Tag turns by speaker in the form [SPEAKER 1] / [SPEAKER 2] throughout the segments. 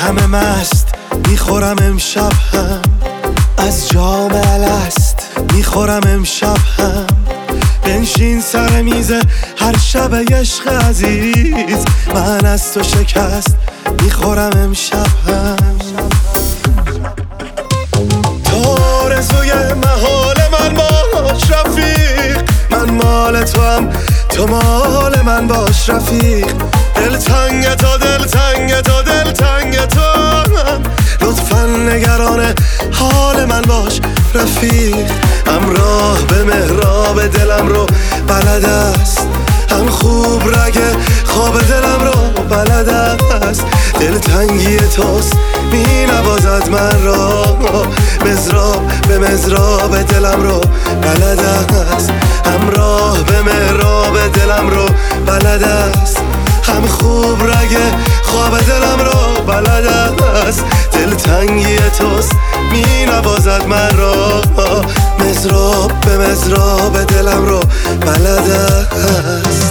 [SPEAKER 1] همه مست میخورم امشب هم، از جام الست میخورم امشب هم. بنشین سر میز هر شب عشق عزیز، من از تو شکست میخورم امشب هم. تو آرزوی محال من باش رفیق، من مال تو هم تو مال من باش رفیق. دلتنگ تو دلتنگ تو دلتنگ تو، لطفا نگران حال من باش رفیق. همراه به محراب دلم رو بلد است، هم خوب رگ خواب دلم رو بلد است. دلتنگی توست می نوازد من را، مزراب به مزراب دلم رو بلد است. همراه به محراب دلم رو بلد است، هم خوب رگ خواب دلم رو بلد است. دلتنگی توست می نوازد من را، مزراب به مزراب دلم رو بلد است.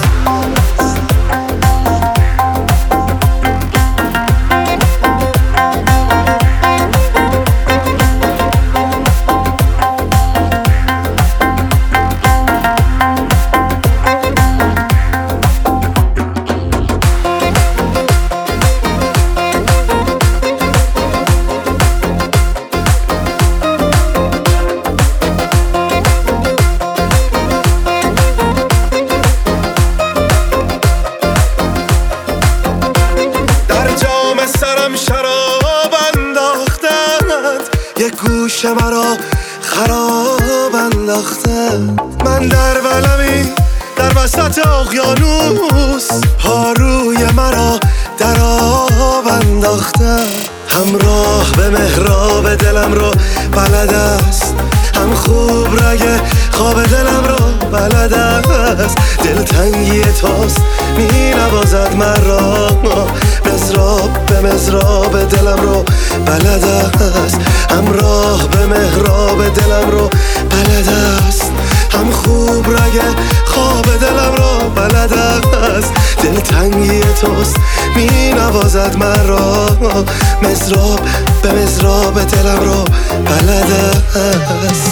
[SPEAKER 1] شراب انداختند، یک گوشه مرا خراب انداختند. من در ولمی در وسط اقیانوس، پاروی مرا در آب انداختند. همراه به محراب دلم رو بلد است، هم خوب رگ خواب دلم رو بلد است. دلتنگی توست می نوازد من را، مزراب به مزراب دلم رو بلد است. همراه به محراب دلم رو بلد است، هم خوب رگ خواب دلم رو بلد است. دلتنگی توست می نوازد من را، مزراب به مزراب دلم رو بلد است.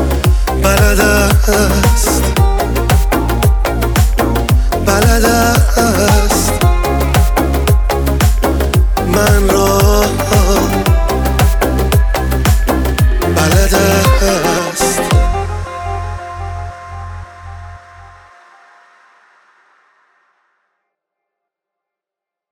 [SPEAKER 1] بلد است، بلد است.